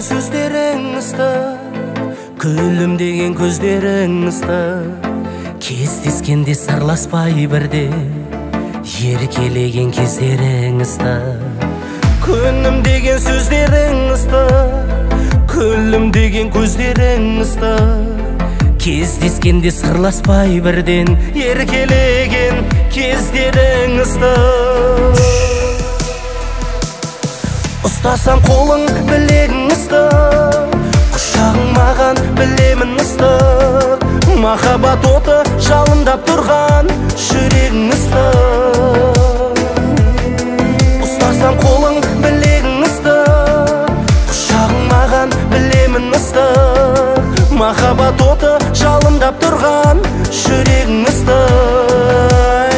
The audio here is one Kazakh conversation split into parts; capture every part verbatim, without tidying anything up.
сөздерің ыстық, күлімдеген көздерің ыстық. Кездескенде сырласпай бірде, еркелеген кездерің ыстық. Күнімдеген сөздерің ыстық, күлімдеген көздерің ыстық. Кездескенде сырласпай бірден, еркелеген кездерің ыстық. Ұстасам қолың білегің ыстық, құшағың маған білемін ыстық. Махаббат оты жалындап тұрған жүрегің ыстық. Ұстасам қолың білегің ыстық, құшағың маған білемін ыстық. Махаббат оты жалындап тұрған жүрегің ыстық.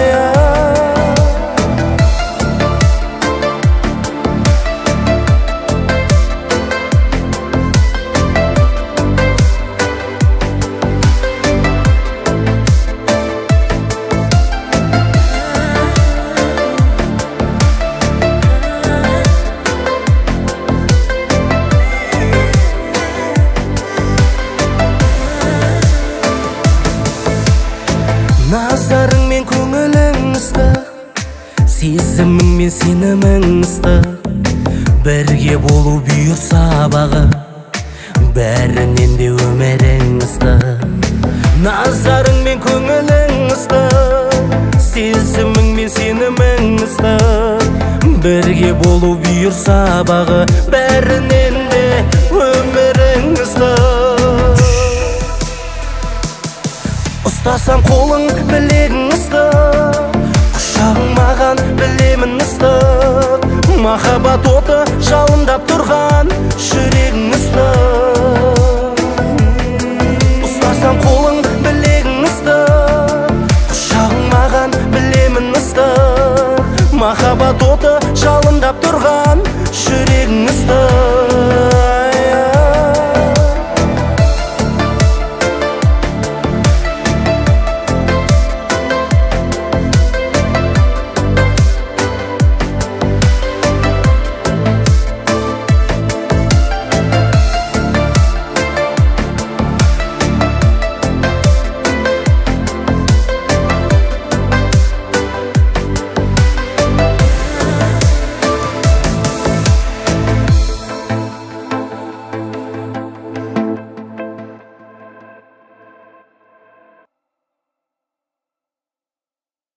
Назарың мен көңілің ыстық, сезімің мен сенімің ыстық. Бірге болу бұйырса бағы, бәрінен де өмірің ыстық. Назарың мен көңілің ыстық, сезімің мен сенімің ыстық. Бірге болу бұйырса бағы, бәрінен де өмірің ыстық. Ұстасам қолың білегің ыстық, құшағың маған білемін ыстық. Махаббат оты жалындап тұрған жүрегің ыстық.